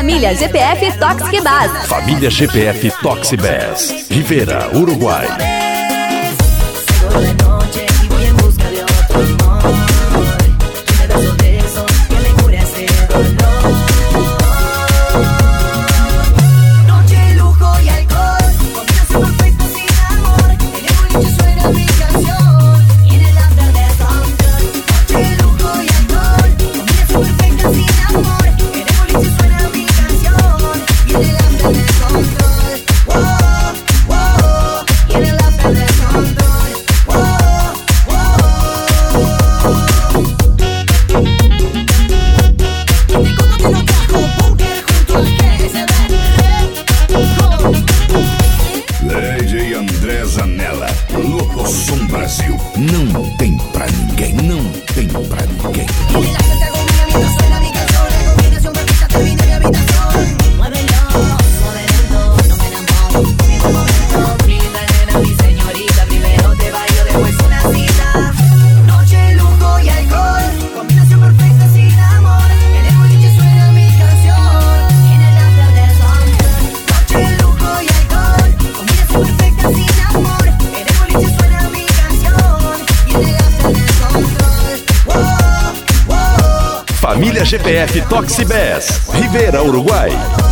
Família GPF Toxic Bass. Família GPF Toxic Bass, Rivera, Uruguai. Brasil, não tem pra ninguém, não tem pra ninguém. Família GPF Toxic Bass, Rivera, Uruguai.